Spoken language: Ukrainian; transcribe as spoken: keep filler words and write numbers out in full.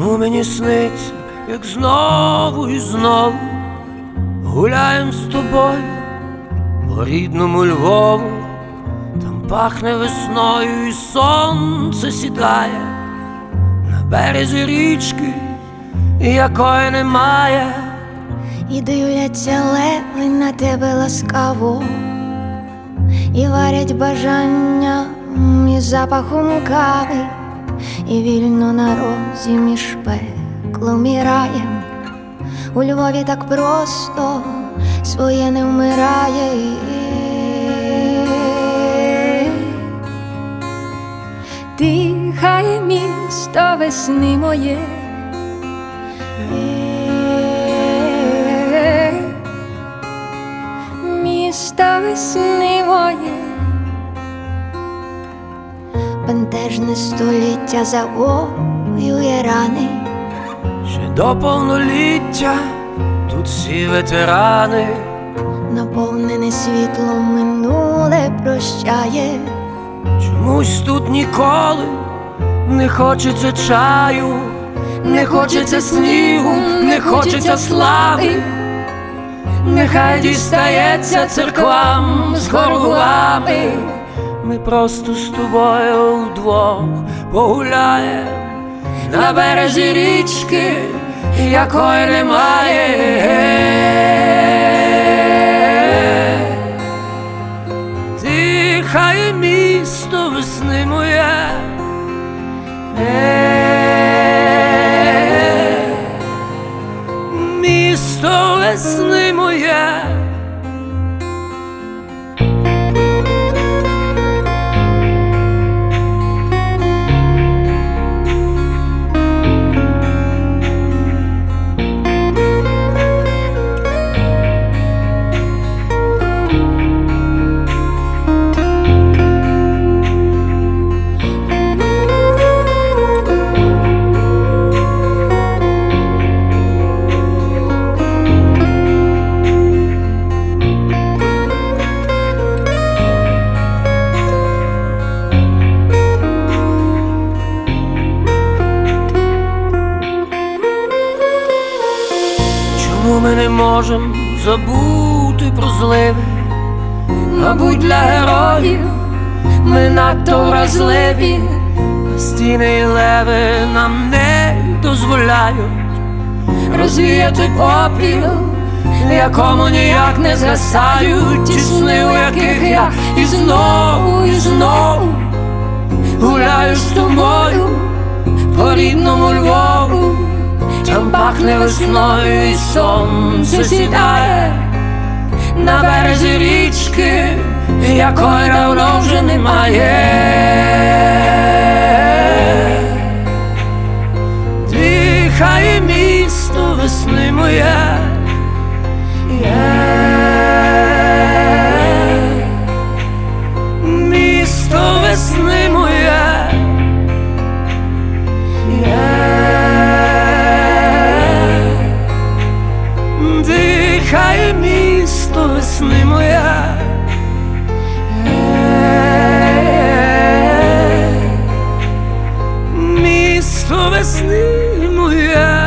Чому мені сниться, як знову і знову гуляєм з тобою по рідному Львову? Там пахне весною і сонце сідає на березі річки, якої немає. І дивляться леви на тебе ласкаво, і варять бажання із запахом кави, і вільно на розі між пеклом і раєм. У Львові так просто своє не вмирає. Дихає місто весни моє, місто весни моє. Бентежне століття завоює рани. Ще до повноліття тут всі ветерани. Наповнене світлом минуле прощає. Чомусь тут ніколи не хочеться чаю, не хочеться снігу, не хочеться слави. Нехай дістається церквам з хорувами. Ми просто з тобою вдвох погуляєм на березі річки, якої немає. Дихає місто весни моє, місто весни моє. Чому ми не можем забути про зливи? Мабуть, для героїв ми надто вразливі, а стіни і леви нам не дозволяють розвіяти попіл, якому ніяк не згасають ті сни, у яких я і знову, і знову гуляю з тобою по рідному Львову. Там пахне весною і сонце сідає на березі річки, якої давно вже немає. Дихає місто весни моє, місто весни моє. Дихає місто весни моя, місто весни моя.